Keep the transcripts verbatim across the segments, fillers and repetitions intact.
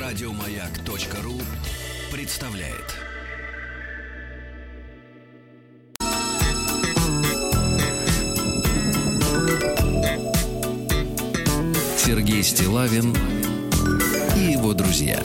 Радиомаяк.ру представляет. Сергей Стиллавин и его друзья.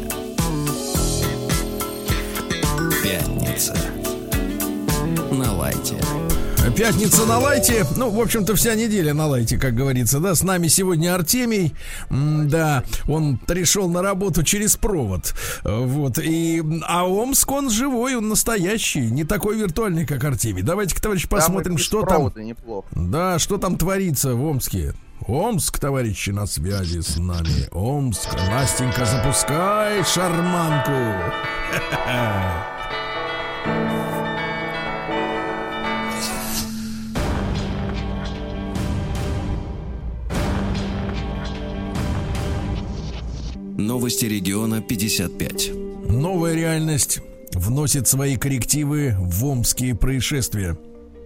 Пятница на лайте. Пятница на лайте. Ну, в общем-то, вся неделя на лайте, как говорится, да. С нами сегодня Артемий. Да, он пришел на работу через провод. Вот. И, а Омск, он живой, он настоящий. Не такой виртуальный, как Артемий. Давайте-ка, товарищи, посмотрим, что там. Неплохо. Да, что там творится в Омске. Омск, товарищи, на связи с нами. Омск. Настенька, запускай шарманку. Новости региона пятьдесят пять. Новая реальность вносит свои коррективы в омские происшествия.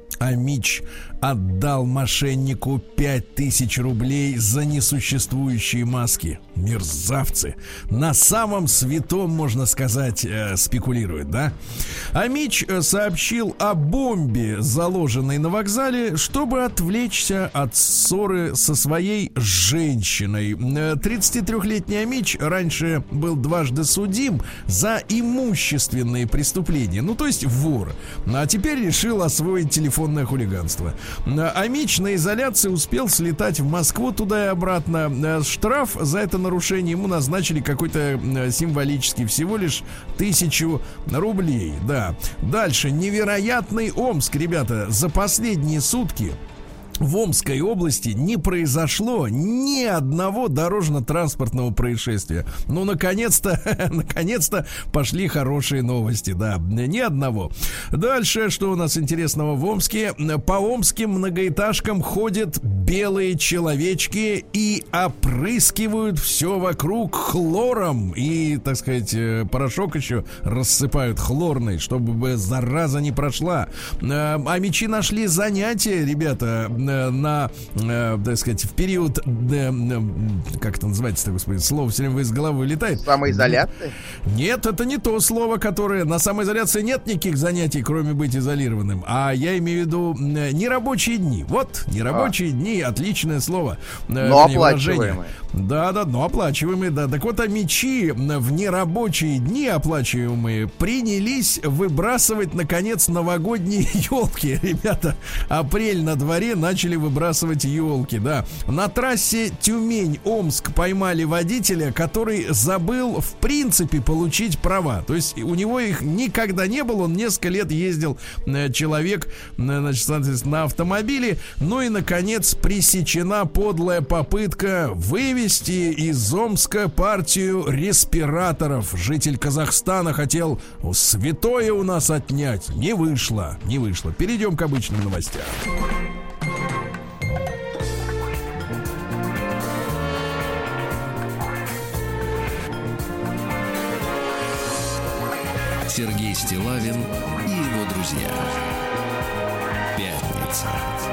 Амич отдал мошеннику пять тысяч рублей за несуществующие маски. Мерзавцы. На самом святом, можно сказать, э, спекулируют, да? Амич сообщил о бомбе, заложенной на вокзале, чтобы отвлечься от ссоры со своей женщиной. тридцатитрёхлетний Амич раньше был дважды судим за имущественные преступления. Ну, то есть вор. А теперь решил освоить телефонное хулиганство. Амич на изоляции успел слетать в Москву туда и обратно. Штраф за это нарушение ему назначили какой-то символический, всего лишь тысячу рублей. Да. Дальше. Невероятный Омск, ребята. За последние сутки в Омской области не произошло ни одного дорожно-транспортного происшествия. Ну, наконец-то, наконец-то пошли хорошие новости, да, ни одного. Дальше, что у нас интересного в Омске? По омским многоэтажкам ходят белые человечки и опрыскивают все вокруг хлором. И, так сказать, порошок еще рассыпают хлорный, чтобы зараза не прошла. Амичи нашли занятия, ребята, на, э, так сказать, в период, э, э, как это называется, господи, слово все время из головы вылетает. Самоизоляция? Нет, это не то слово, которое... На самоизоляции нет никаких занятий, кроме быть изолированным. А я имею в виду э, нерабочие дни. Вот, нерабочие а. дни, отличное слово. Э, но оплачиваемые. Да, да, но оплачиваемые, да. Так вот, амичи в нерабочие дни оплачиваемые принялись выбрасывать, наконец, новогодние елки. Ребята, апрель на дворе, начали Начали выбрасывать елки, да. На трассе Тюмень-Омск поймали водителя, который забыл в принципе получить права. То есть у него их никогда не было. Он несколько лет ездил, человек, значит, соответственно, на автомобиле. Ну и, наконец, пресечена подлая попытка вывести из Омска партию респираторов. Житель Казахстана хотел святое у нас отнять. Не вышло, не вышло. Перейдем к обычным новостям. Сергей Стиллавин и его друзья. Пятница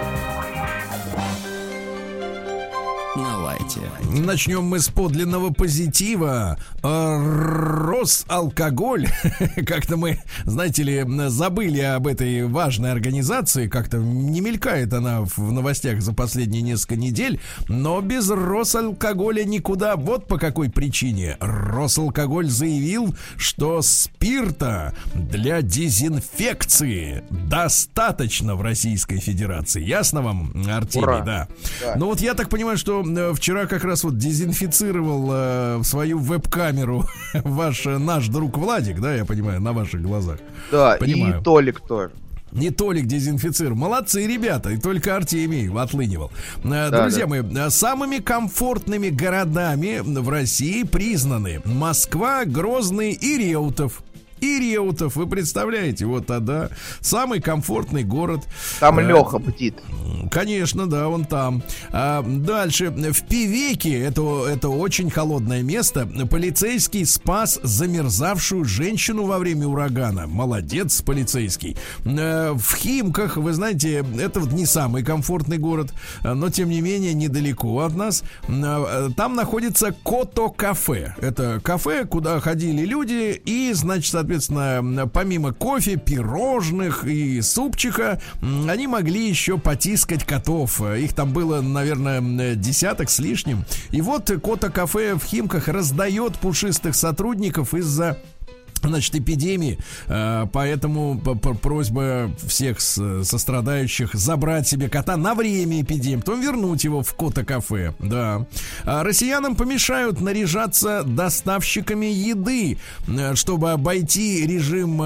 на лайте. Начнем мы с подлинного позитива. Росалкоголь. Как-то мы, знаете ли, забыли об этой важной организации. Как-то не мелькает она в новостях за последние несколько недель. Но без Росалкоголя никуда. Вот по какой причине. Росалкоголь заявил, что спирта для дезинфекции достаточно в Российской Федерации. Ясно вам, Артемий? Ура. Да. Да. Ну вот я так понимаю, что вчера как раз вот дезинфицировал э, свою веб-камеру ваш, наш друг Владик, да, я понимаю, на ваших глазах. Да, понимаю. И Толик тоже. Не Толик дезинфицировал. Молодцы ребята, и только Артемий отлынивал. Да, Друзья да. мои, самыми комфортными городами в России признаны Москва, Грозный и Реутов. и Реутов. Вы представляете, вот тогда самый комфортный город. Там э, Леха бдит. Конечно, да, он там. А, дальше. В Певеке, это, это очень холодное место, полицейский спас замерзавшую женщину во время урагана. Молодец, полицейский. А, в Химках, вы знаете, это вот не самый комфортный город, но тем не менее недалеко от нас. А, там находится Кото-кафе. Это кафе, куда ходили люди и, значит, соответственно, помимо кофе, пирожных и супчика, они могли еще потискать котов. Их там было, наверное, десяток с лишним. И вот Кото-кафе в Химках раздает пушистых сотрудников из-за, значит, эпидемии, поэтому просьба всех сострадающих забрать себе кота на время эпидемии, потом вернуть его в Кото-кафе, да. Россиянам помешают наряжаться доставщиками еды, чтобы обойти режим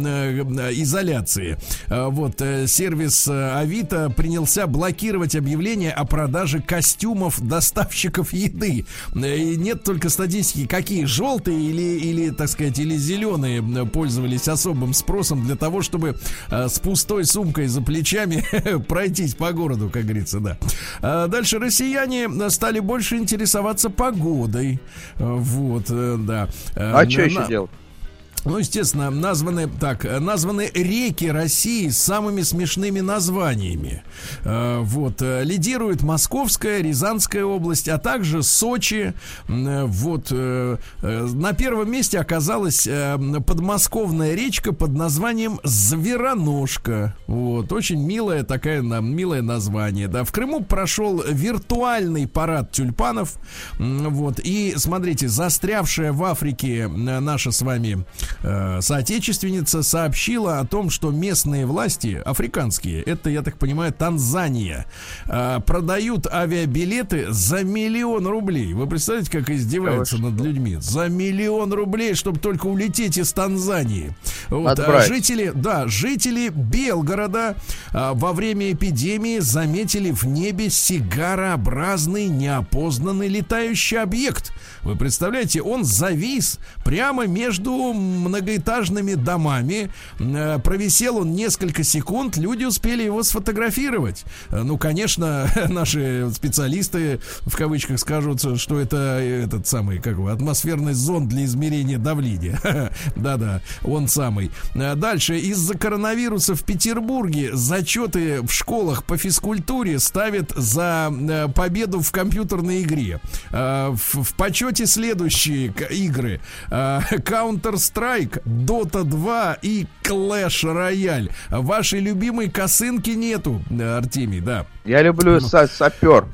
изоляции. Вот, сервис Авито принялся блокировать объявления о продаже костюмов доставщиков еды. И нет только статистики, какие, желтые или, или, так сказать, или зеленые пользовались особым спросом для того, чтобы э, с пустой сумкой за плечами пройтись по городу, как говорится, да. А дальше россияне стали больше интересоваться погодой. Вот, э, да. А э, что на... еще делать? Ну, естественно, названы так, названы реки России с самыми смешными названиями. Э, вот, лидирует Московская, Рязанская область, а также Сочи. Э, вот, э, э, на первом месте оказалась э, подмосковная речка под названием Звероножка. Вот, очень милое такое, милое название. Да, в Крыму прошел виртуальный парад тюльпанов. Вот, и смотрите, застрявшая в Африке наша с вами соотечественница сообщила о том, что местные власти, африканские, это, я так понимаю, Танзания, продают авиабилеты за миллион рублей. Вы представляете, как издеваются над людьми? За миллион рублей, чтобы только улететь из Танзании. Вот. А жители, да, жители Белгорода во время эпидемии заметили в небе сигарообразный неопознанный летающий объект. Вы представляете, он завис прямо между многоэтажными домами. Провисел он несколько секунд, люди успели его сфотографировать. Ну, конечно, наши специалисты в кавычках скажут, что это этот самый, как бы, атмосферный зонд для измерения давления. Да-да, он самый. Дальше. Из-за коронавируса в Петербурге зачеты в школах по физкультуре ставят за победу в компьютерной игре. В, в почете следующие игры: Counter-Strike, Дота два и Clash Royale. Вашей любимой косынки нету, Артемий, да. Я люблю сапер.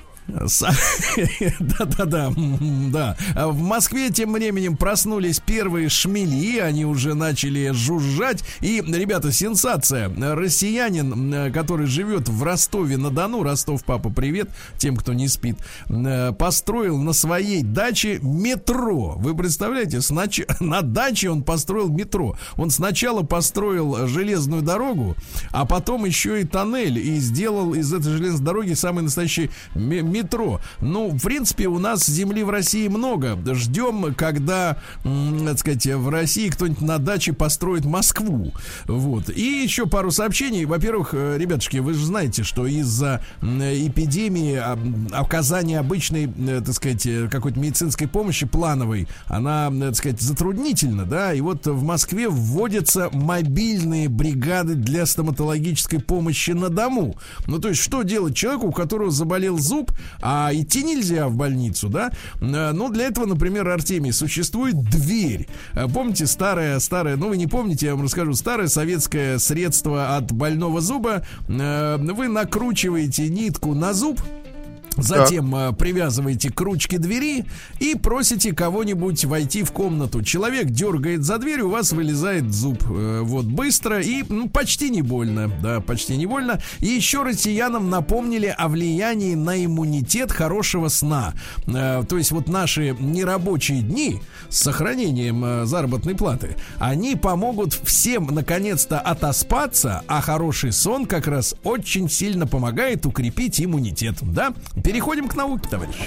Да-да-да, да. В Москве тем временем проснулись первые шмели, они уже начали жужжать. И, ребята, сенсация. Россиянин, который живет в Ростове-на-Дону, Ростов, папа, привет тем, кто не спит, построил на своей даче метро. Вы представляете, снач... на даче он построил метро. Он сначала построил железную дорогу, а потом еще и тоннель, и сделал из этой железной дороги самый настоящий метро. Метро. Ну, в принципе, у нас земли в России много. Ждем, когда, м, так сказать, в России кто-нибудь на даче построит Москву. Вот. И еще пару сообщений. Во-первых, ребятушки, вы же знаете, что из-за эпидемии оказания обычной, так сказать, какой-то медицинской помощи плановой, она, так сказать, затруднительна, да. И вот в Москве вводятся мобильные бригады для стоматологической помощи на дому. Ну, то есть, что делать человеку, у которого заболел зуб, а идти нельзя в больницу, да? Ну, для этого, например, Артемий, существует дверь. Помните, старое, старое, ну, вы не помните, я вам расскажу, старое советское средство от больного зуба. Вы накручиваете нитку на зуб, затем э, привязываете к ручке двери и просите кого-нибудь войти в комнату. Человек дергает за дверь, у вас вылезает зуб. Э, вот, быстро и ну, почти не больно. Да, почти не больно. И еще россиянам напомнили о влиянии на иммунитет хорошего сна. Э, то есть вот наши нерабочие дни с сохранением э, заработной платы, они помогут всем наконец-то отоспаться, а хороший сон как раз очень сильно помогает укрепить иммунитет. Да? Переходим к науке, товарищи.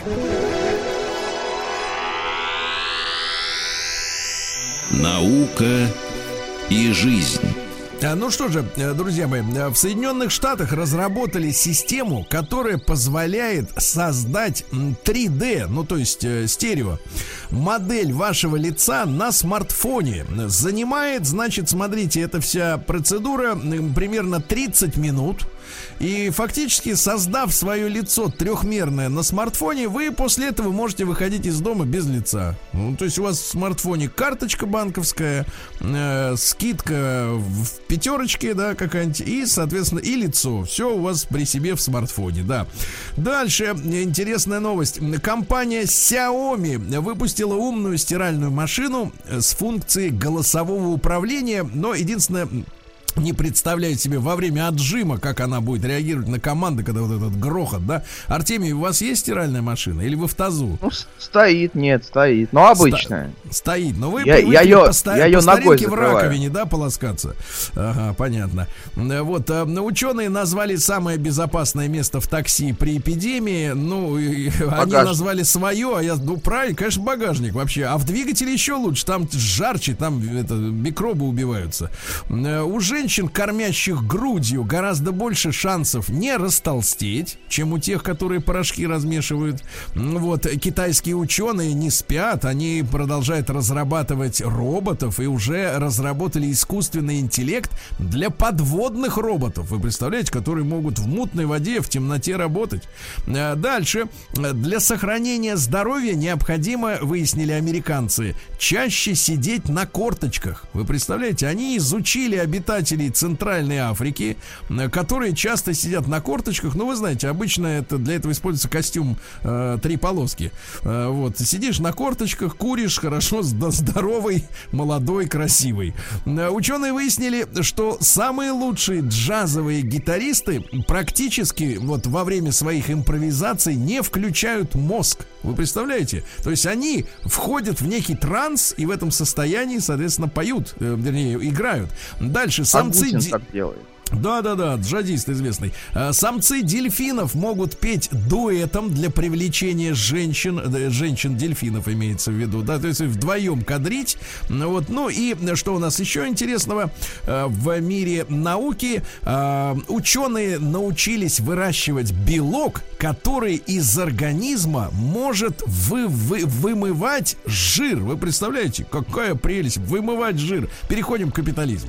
Наука и жизнь. Ну что же, друзья мои, в Соединенных Штатах разработали систему, которая позволяет создать три дэ, ну то есть стерео, модель вашего лица на смартфоне. Занимает, значит, смотрите, эта вся процедура примерно тридцать минут. И фактически, создав свое лицо трехмерное на смартфоне, вы после этого можете выходить из дома без лица. Ну, то есть у вас в смартфоне карточка банковская, э, скидка в пятерочке, да, какая-нибудь, и, соответственно, и лицо. Все у вас при себе в смартфоне, да. Дальше интересная новость. Компания Xiaomi выпустила умную стиральную машину с функцией голосового управления, но единственное... не представляет себе во время отжима, как она будет реагировать на команды, когда вот этот грохот, да? Артемий, у вас есть стиральная машина или вы в тазу? Ну, стоит, нет, стоит, но обычная. Сто, стоит, но вы я, привыкли я ее, по, ста- я ее по старинке в закрываю. раковине, да, полоскаться? Ага, понятно. Вот, а, ученые назвали самое безопасное место в такси при эпидемии. Ну, и, они назвали свое, а я, ну, правильно, конечно, багажник вообще. А в двигателе еще лучше, там жарче, там это, микробы убиваются. Уже женщин, кормящих грудью, гораздо больше шансов не растолстеть, чем у тех, которые порошки размешивают. Вот, китайские ученые не спят, они продолжают разрабатывать роботов и уже разработали искусственный интеллект для подводных роботов. Вы представляете, которые могут в мутной воде, в темноте работать. Дальше. Для сохранения здоровья необходимо, выяснили американцы, чаще сидеть на корточках. Вы представляете, они изучили обитателей Центральной Африки, которые часто сидят на корточках. Ну, вы знаете, обычно это, для этого используется костюм э, три полоски. Э, вот, сидишь на корточках, куришь, хорошо, здоровый, молодой, красивый. Э, ученые выяснили, что самые лучшие джазовые гитаристы практически вот во время своих импровизаций не включают мозг. Вы представляете? То есть они входят в некий транс и в этом состоянии, соответственно, поют, э, вернее, играют. Дальше самцы... Ди... так делает. Да-да-да, джазист известный. Самцы дельфинов могут петь дуэтом для привлечения женщин, женщин-дельфинов имеется в виду, да, то есть вдвоем кадрить. Вот, ну и что у нас еще интересного в мире науки? Ученые научились выращивать белок, который из организма может вы, вы, вымывать жир. Вы представляете, какая прелесть, вымывать жир. Переходим к капитализму.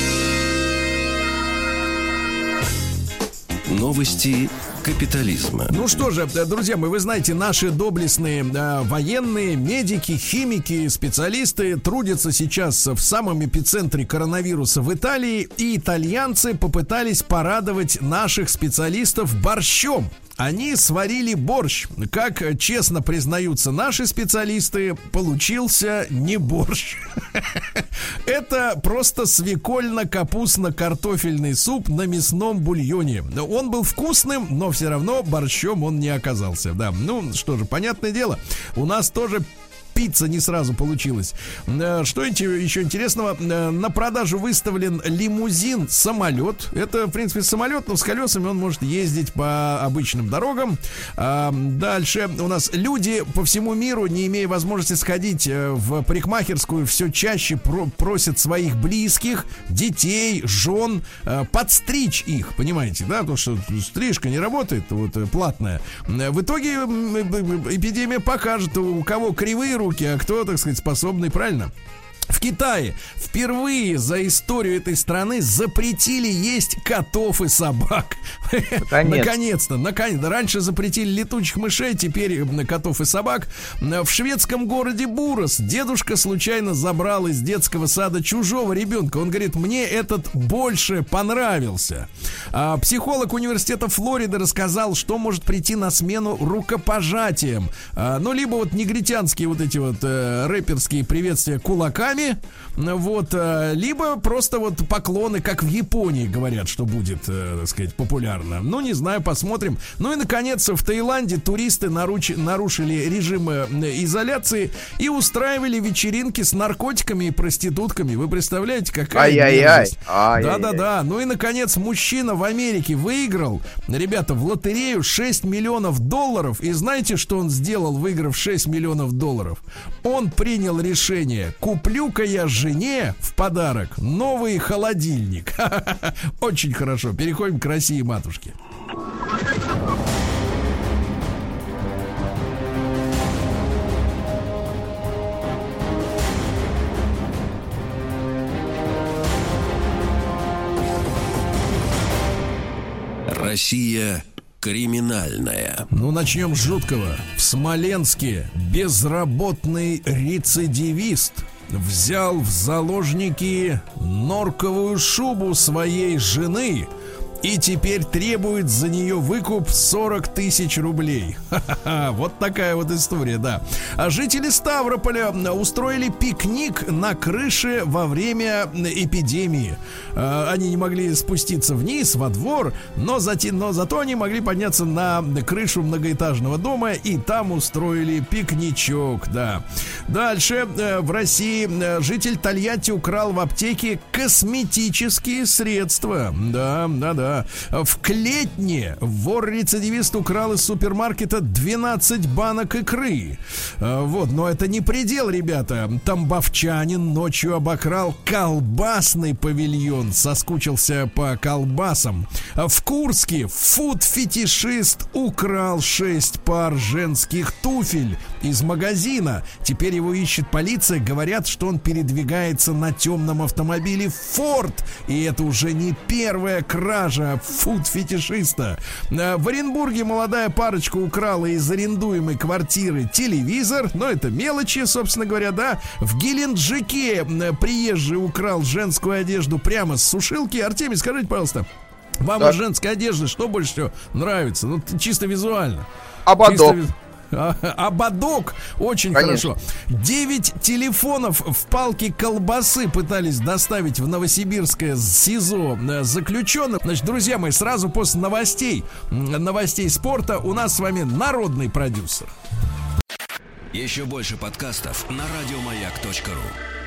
Новости капитализма. Ну что же, друзья мои, вы знаете, наши доблестные э, военные, медики, химики, специалисты трудятся сейчас в самом эпицентре коронавируса в Италии, и итальянцы попытались порадовать наших специалистов борщом. Они сварили борщ. Как честно признаются наши специалисты, получился не борщ. Это просто свекольно-капустно-картофельный суп на мясном бульоне. Он был вкусным, но все равно борщом он не оказался. Да, ну что же, понятное дело, у нас тоже пицца не сразу получилась. Что еще интересного? На продажу выставлен лимузин-самолет. Это, в принципе, самолет, но с колесами он может ездить по обычным дорогам. Дальше у нас люди по всему миру, не имея возможности сходить в парикмахерскую, все чаще просят своих близких, детей, жен подстричь их, понимаете, да? Потому что стрижка не работает, вот, платная. В итоге эпидемия покажет, у кого кривые руки, а кто, так сказать, способный, правильно? В Китае впервые за историю этой страны запретили есть котов и собак. Наконец. Наконец-то, наконец-то. Раньше запретили летучих мышей, теперь котов и собак. В шведском городе Бурос дедушка случайно забрал из детского сада чужого ребенка. Он говорит, мне этот больше понравился. А психолог университета Флориды рассказал, что может прийти на смену рукопожатиям. А, ну, либо вот негритянские вот эти вот э, рэперские приветствия кулаками, вот, либо просто вот поклоны, как в Японии говорят, что будет, так сказать, популярно. шикарно. Ну, не знаю, посмотрим. Ну и, наконец, в Таиланде туристы наруч... нарушили режим изоляции и устраивали вечеринки с наркотиками и проститутками. Вы представляете, какая мерзость? Да-да-да. Ну и, наконец, мужчина в Америке выиграл, ребята, в лотерею шесть миллионов долларов. И знаете, что он сделал, выиграв шесть миллионов долларов? Он принял решение: куплю-ка я жене в подарок новый холодильник. Очень хорошо. Переходим к России, матушке. Россия криминальная. Ну, начнем с жуткого. В Смоленске безработный рецидивист взял в заложники норковую шубу своей жены и теперь требует за нее выкуп сорок тысяч рублей. Ха-ха-ха, вот такая вот история, да. А жители Ставрополя устроили пикник на крыше во время эпидемии. Они не могли спуститься вниз, во двор, но, затем, но зато они могли подняться на крышу многоэтажного дома и там устроили пикничок, да. Дальше в России житель Тольятти украл в аптеке косметические средства. Да, да, да. В Клетне вор-рецидивист украл из супермаркета двенадцать банок икры. Вот, но это не предел, ребята. Тамбовчанин ночью обокрал колбасный павильон, соскучился по колбасам. В Курске фуд-фетишист украл шесть пар женских туфель из магазина. Теперь его ищет полиция. Говорят, что он передвигается на темном автомобиле Форд. И это уже не первая кража фуд-фетишиста. В Оренбурге молодая парочка украла из арендуемой квартиры телевизор. Но это мелочи, собственно говоря, да. В Геленджике приезжий украл женскую одежду прямо с сушилки. Артемий, скажите, пожалуйста, вам да. из женской одежды что больше всего нравится? Ну, чисто визуально. Ободок. Чисто... Ободок, очень Конечно. Хорошо. Девять телефонов в палке колбасы пытались доставить в Новосибирское СИЗО заключенных. Значит, друзья мои, сразу после новостей, новостей спорта у нас с вами народный продюсер. Еще больше подкастов на радиомаяк точка ру.